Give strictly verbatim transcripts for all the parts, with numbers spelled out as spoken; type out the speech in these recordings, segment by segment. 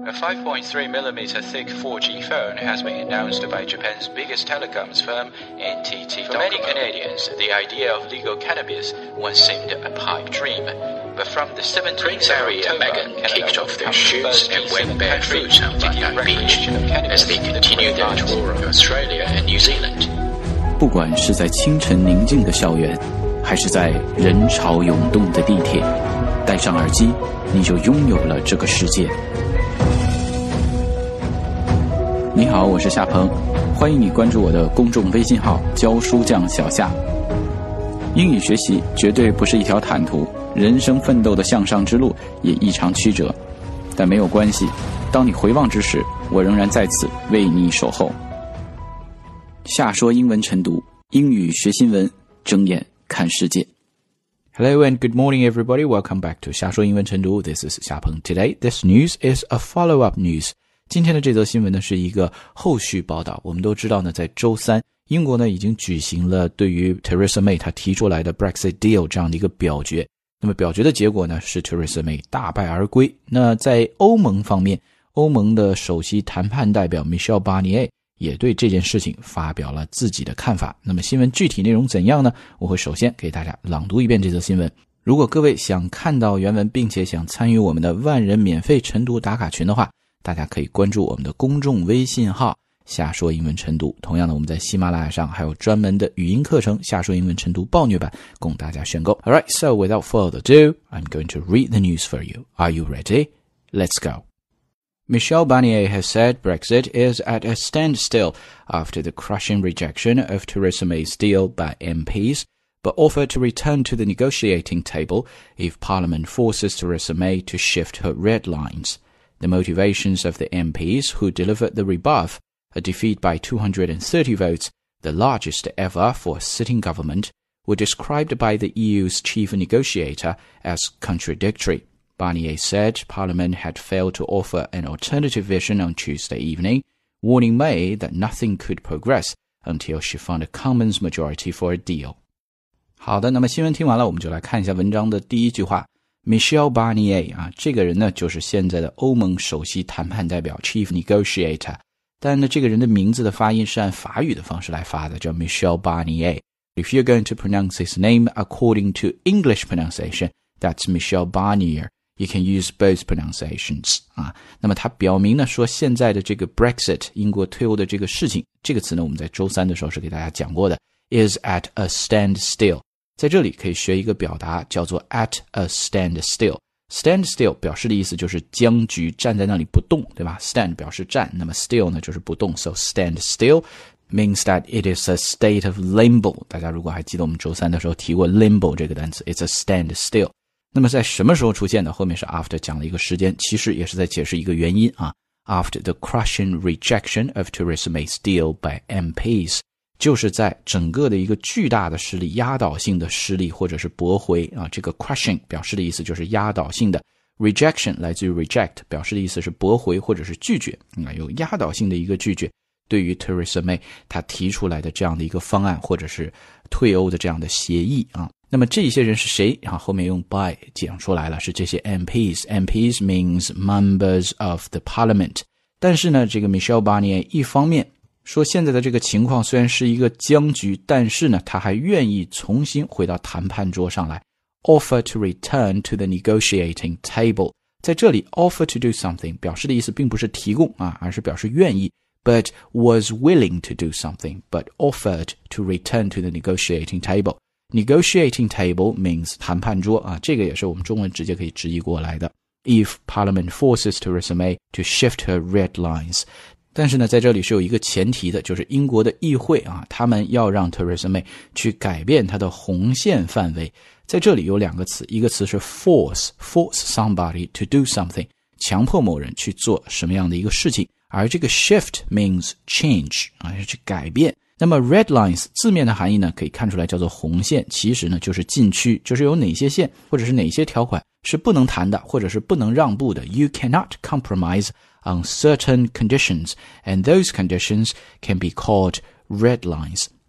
A five point three millimeter thick four G phone has been announced by Japan's biggest telecoms firm, N T T. For many Canadians, the idea of legal cannabis once seemed a pipe dream. But from the seventeenth of Harry and October, Meghan kicked Canada off their becomes the shoes first and G went seven barefoot country on to give Backpack Beach recognition of cannabis as they continue their tour of Australia and New Zealand. 不管是在清晨宁静的校园，还是在人潮涌动的地铁，戴上耳机，你就拥有了这个世界。你好，我是夏鹏，欢迎你关注我的公众微信号教书匠小夏。英语学习绝对不是一条坦途，人生奋斗的向上之路也异常曲折，但没有关系，当你回望之时，我仍然在此为你守候。夏说英文晨读，英语学新闻，睁眼看世界。Hello and good morning everybody, welcome back to 夏说英文晨读， This is 夏鹏。 Today, this news is a follow-up news。 今天的这则新闻呢是一个后续报道。我们都知道呢，在周三，英国呢已经举行了对于 Theresa May 她提出来的 Brexit deal 这样的一个表决。那么表决的结果呢是 Theresa May 大败而归。那在欧盟方面，欧盟的首席谈判代表 Michel Barnier 也对这件事情发表了自己的看法。那么新闻具体内容怎样呢？我会首先给大家朗读一遍这则新闻。如果各位想看到原文，并且想参与我们的万人免费晨读打卡群的话，大家可以关注我们的公众微信号夏说英文晨读。同样的，我们在喜马拉雅上还有专门的语音课程夏说英文晨读暴虐版供大家选购。 Alright, so without further ado, I'm going to read the news for you. Are you ready? Let's go.Michel Barnier has said Brexit is at a standstill after the crushing rejection of Theresa May's deal by M Ps, but offered to return to the negotiating table if Parliament forces Theresa May to shift her red lines. The motivations of the M Ps who delivered the rebuff, a defeat by two hundred thirty votes, the largest ever for a sitting government, were described by the E U's chief negotiator as contradictory.Barnier said Parliament had failed to offer an alternative vision on Tuesday evening, warning May that nothing could progress until she found a Commons majority for a deal. 好的，那么新闻听完了，我们就来看一下文章的第一句话。Michel Barnier 啊，这个人呢就是现在的欧盟首席谈判代表 Chief Negotiator， 但呢这个人的名字的发音是按法语的方式来发的，叫 Michel Barnier。If you're going to pronounce his name according to English pronunciation, that's Michel Barnier.You can use both pronunciations 啊。那么他表明呢说，现在的这个 Brexit 英国退欧的这个事情，这个词呢我们在周三的时候是给大家讲过的， is at a standstill。 在这里可以学一个表达叫做 at a standstill。 standstill 表示的意思就是僵局，站在那里不动，对吧？ stand 表示站，那么 still 呢就是不动， so standstill means that it is a state of limbo。 大家如果还记得我们周三的时候提过 limbo 这个单词， it's a standstill。那么在什么时候出现的？后面是 after 讲了一个时间，其实也是在解释一个原因啊。After the crushing rejection of Theresa May's deal by M Ps， 就是在整个的一个巨大的失利，压倒性的失利或者是驳回啊。这个 crushing 表示的意思就是压倒性的， rejection 来自于 reject， 表示的意思是驳回或者是拒绝，啊，有压倒性的一个拒绝。对于 Theresa May 她提出来的这样的一个方案，或者是退欧的这样的协议啊。那么这些人是谁？然后后面用 by 讲出来了，是这些 M Ps。 M Ps means members of the parliament。 但是呢，这个 Michel Barnier 一方面说现在的这个情况虽然是一个僵局，但是呢，他还愿意重新回到谈判桌上来， offer to return to the negotiating table。 在这里 offer to do something 表示的意思并不是提供啊，而是表示愿意， but was willing to do something, but offered to return to the negotiating table。Negotiating table means 谈判桌啊，这个也是我们中文直接可以直译过来的。If Parliament forces Theresa May to shift her red lines， 但是呢，在这里是有一个前提的，就是英国的议会啊，他们要让 Theresa May 去改变她的红线范围。在这里有两个词，一个词是 force， force somebody to do something， 强迫某人去做什么样的一个事情，而这个 shift means change 啊，是去改变。那么 red lines 字面的含义呢，可以看出来叫做红线，其实呢就是禁区，就是有哪些线或者是哪些条款是不能谈的，或者是不能让步的。 You cannot compromise on certain conditions, and those conditions can be called red lines。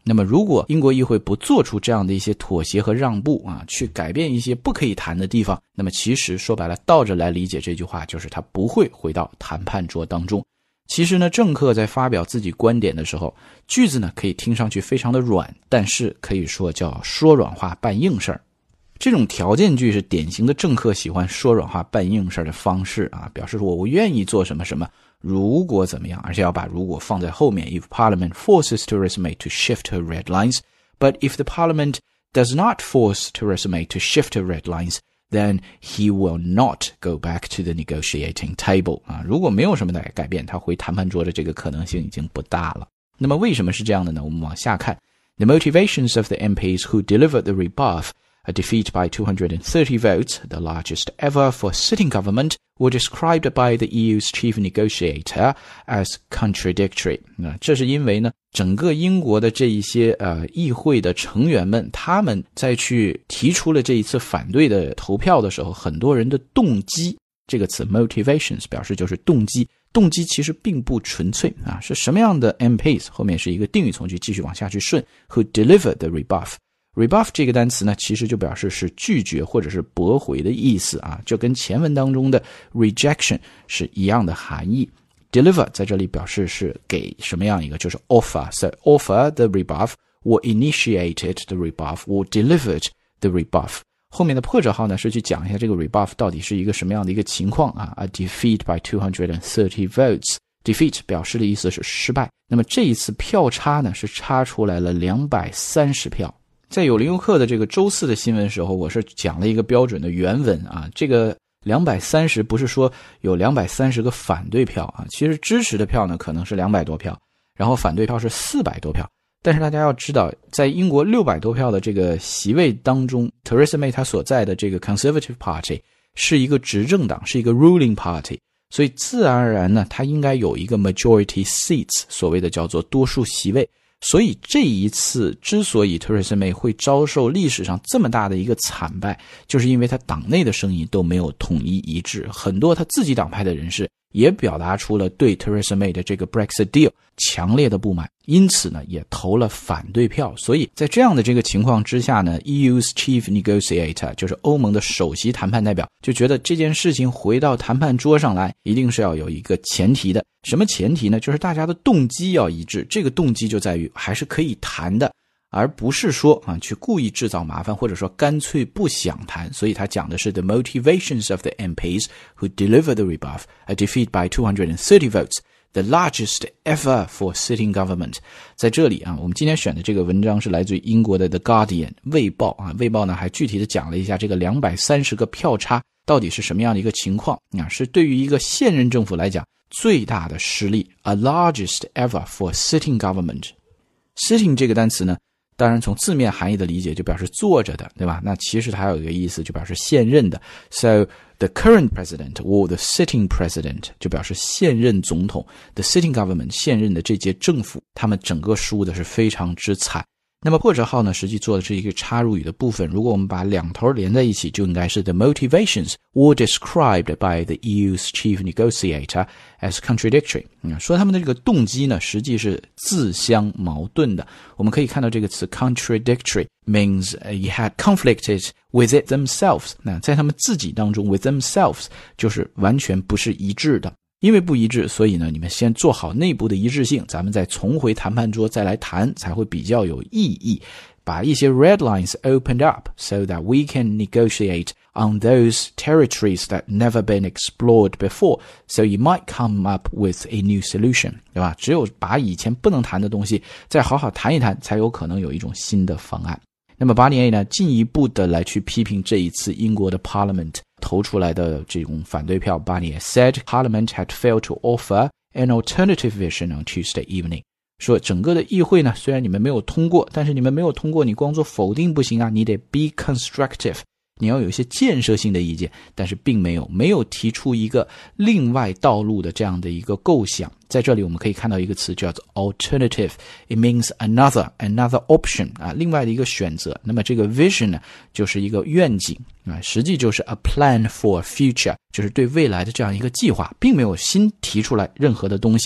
那么如果英国议会不做出这样的一些妥协和让步啊，去改变一些不可以谈的地方，那么其实说白了，倒着来理解这句话，就是他不会回到谈判桌当中。其实呢，政客在发表自己观点的时候，句子呢可以听上去非常的软，但是可以说叫说软话办硬事儿。这种条件句是典型的政客喜欢说软话办硬事的方式啊，表示说我愿意做什么什么，如果怎么样，而且要把如果放在后面。 If Parliament forces Theresa May to shift her red lines, but if the Parliament does not force Theresa May to shift her red lines, then he will not go back to the negotiating table 啊，如果没有什么的改变，他回谈判桌的这个可能性已经不大了。那么为什么是这样的呢？我们往下看。 The motivations of the M Ps who delivered the rebuff,A defeat by two hundred thirty votes, the largest ever for sitting government, were described by the E U's chief negotiator as contradictory. 那这是因为呢，整个英国的这一些呃议会的成员们，他们在去提出了这一次反对的投票的时候，很多人的动机，这个词 motivations 表示就是动机，动机其实并不纯粹啊，是什么样的 M Ps 后面是一个定语从句，继续往下去顺 who delivered the rebuff。Rebuff 这个单词呢，其实就表示是拒绝或者是驳回的意思啊，就跟前文当中的 rejection 是一样的含义。Deliver 在这里表示是给什么样一个，就是 offer. So offer the rebuff, or initiated the rebuff, or delivered the rebuff. 后面的破折号呢是去讲一下这个 rebuff 到底是一个什么样的一个情况啊。A defeat by two hundred thirty votes. Defeat 表示的意思是失败。那么这一次票差呢是差出来了两百三十票。在有零游客的这个周四的新闻时候，我是讲了一个标准的原文啊，这个两百三十不是说有两百三十个反对票啊，其实支持的票呢可能是两百多票，然后反对票是四百多票。但是大家要知道，在英国六百多票的这个席位当中， Theresa May 她所在的这个 Conservative Party 是一个执政党，是一个 ruling party， 所以自然而然呢，它应该有一个 majority seats， 所谓的叫做多数席位。所以这一次之所以 Theresa May 会遭受历史上这么大的一个惨败，就是因为他党内的声音都没有统一一致，很多他自己党派的人士也表达出了对 Theresa May 的这个 Brexit deal 强烈的不满，因此呢也投了反对票。所以在这样的这个情况之下呢， E U's chief negotiator 就是欧盟的首席谈判代表就觉得这件事情回到谈判桌上来一定是要有一个前提的。什么前提呢？就是大家的动机要一致，这个动机就在于还是可以谈的，而不是说啊去故意制造麻烦，或者说干脆不想谈。所以他讲的是 the motivations of the M Ps who delivered the rebuff, a defeat by two hundred thirty votes, the largest ever for sitting government. 在这里啊，我们今天选的这个文章是来自于英国的 The Guardian 卫报啊，卫报呢还具体的讲了一下这个两百三十个票差到底是什么样的一个情况啊，是对于一个现任政府来讲最大的失利 ，a largest ever for sitting government. Sitting 这个单词呢，当然从字面含义的理解就表示坐着的，对吧？那其实它还有一个意思，就表示现任的。So the current president or the sitting president 就表示现任总统 ，the sitting government 现任的这届政府，他们整个输的是非常之惨。那么破折号呢，实际做的是一个插入语的部分，如果我们把两头连在一起，就应该是 the motivations were described by the E U's chief negotiator as contradictory。嗯，说他们的这个动机呢，实际是自相矛盾的。我们可以看到这个词 contradictory means you had conflicted with it themselves。那在他们自己当中 with themselves 就是完全不是一致的。因为不一致，所以呢，你们先做好内部的一致性，咱们再重回谈判桌再来谈，才会比较有意义。把一些 red lines opened up so that we can negotiate on those territories that never been explored before, so you might come up with a new solution， 对吧？只有把以前不能谈的东西再好好谈一谈，才有可能有一种新的方案。那么巴尼 A 呢，进一步的来去批评这一次英国的 Parliament 投出来的这种反对票。巴尼 A said Parliament had failed to offer an alternative vision on Tuesday evening。说整个的议会呢，虽然你们没有通过，但是你们没有通过，你光做否定不行啊，你得 be constructive， 你要有一些建设性的意见，但是并没有没有提出一个另外道路的这样的一个构想。在这里我们可以看到一个词叫做 alternative， it means another another option 啊，另外的一个选择。那么这个 vision 呢，就是一个愿景啊，实际就是 a plan for future， 就是对未来的这样一个计划，并没有新提出来任何的东西。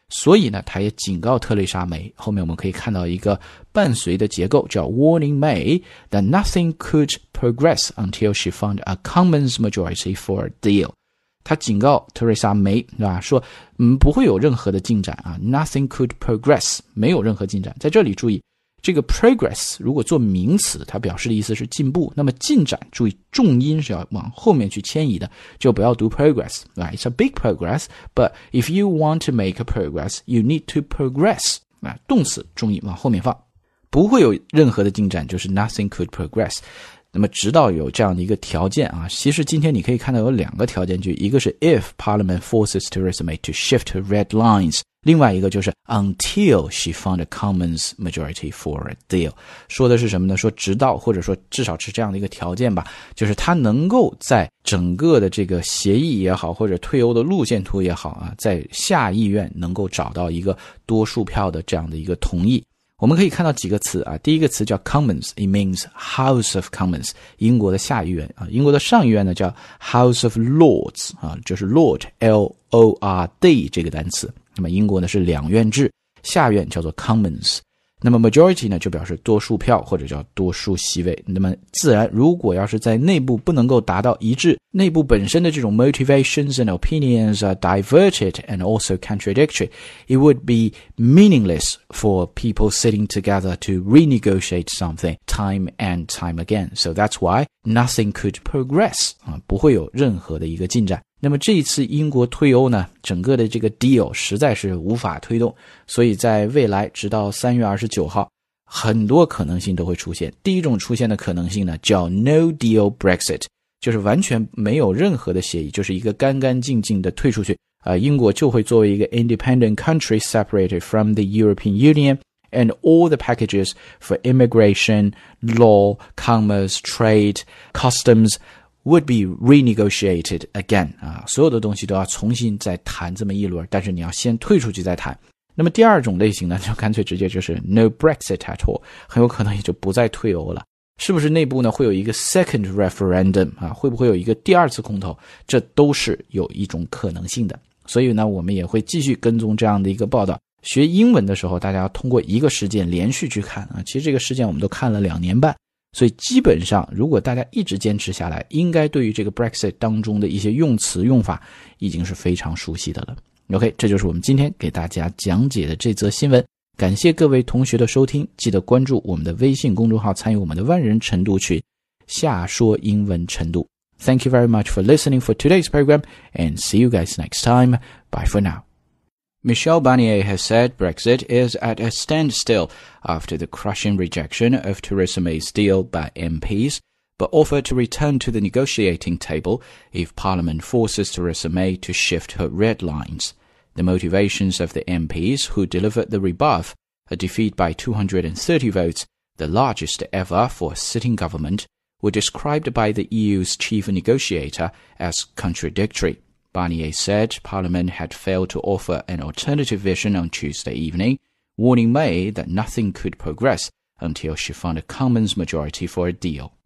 所以呢，他也警告特蕾莎梅，后面我们可以看到一个伴随的结构叫 Warning May that nothing could progress until she found a Commons majority for a deal。 他警告特蕾莎梅，对吧？说嗯不会有任何的进展啊 ，nothing could progress， 没有任何进展。在这里注意，这个 progress 如果做名词，它表示的意思是进步，那么进展，注意重音是要往后面去迁移的，就不要读 progress， right? It's a big progress, but if you want to make a progress, you need to progress， 啊，动词重音往后面放，不会有任何的进展，就是 nothing could progress。那么直到有这样的一个条件啊，其实今天你可以看到有两个条件句，一个是 if Parliament forces Theresa May to shift her red lines， 另外一个就是 until she found a Commons majority for a deal。 说的是什么呢？说直到或者说至少是这样的一个条件吧，就是他能够在整个的这个协议也好，或者退欧的路线图也好啊，在下议院能够找到一个多数票的这样的一个同意。我们可以看到几个词啊，第一个词叫 Commons， it means House of Commons， 英国的下议院啊，英国的上议院呢叫 House of Lords 啊，就是 Lord L O R D 这个单词。那么英国呢是两院制，下院叫做 Commons。那么 majority 呢就表示多数票或者叫多数席位，那么自然如果要是在内部不能够达到一致，内部本身的这种 motivations and opinions are diverted and also contradictory, it would be meaningless for people sitting together to renegotiate something time and time again. So that's why nothing could progress, 啊，不会有任何的一个进展。那么这一次英国退欧呢，整个的这个 deal 实在是无法推动，所以在未来直到三月二十九号，很多可能性都会出现。第一种出现的可能性呢，叫 no deal Brexit， 就是完全没有任何的协议，就是一个干干净净的退出去。呃，英国就会作为一个 independent country separated from the European Union, and all the packages for immigration, law, commerce, trade, customs would be renegotiated again 啊，所有的东西都要重新再谈这么一轮，但是你要先退出去再谈。那么第二种类型呢，就干脆直接就是 no Brexit at all， 很有可能也就不再退欧了。是不是内部呢会有一个 second referendum 啊？会不会有一个第二次公投？这都是有一种可能性的。所以呢，我们也会继续跟踪这样的一个报道。学英文的时候，大家要通过一个事件连续去看啊。其实这个事件我们都看了两年半。所以基本上如果大家一直坚持下来，应该对于这个 Brexit 当中的一些用词用法已经是非常熟悉的了。 OK， 这就是我们今天给大家讲解的这则新闻。感谢各位同学的收听，记得关注我们的微信公众号，参与我们的万人晨读群，下说英文晨读。 Thank you very much for listening for today's program, and see you guys next time. Bye for now. Michel Barnier has said Brexit is at a standstill after the crushing rejection of Theresa May's deal by M Ps, but offered to return to the negotiating table if Parliament forces Theresa May to shift her red lines. The motivations of the M Ps who delivered the rebuff, a defeat by two hundred thirty votes, the largest ever for a sitting government, were described by the E U's chief negotiator as contradictory. Barnier said Parliament had failed to offer an alternative vision on Tuesday evening, warning May that nothing could progress until she found a Commons majority for a deal.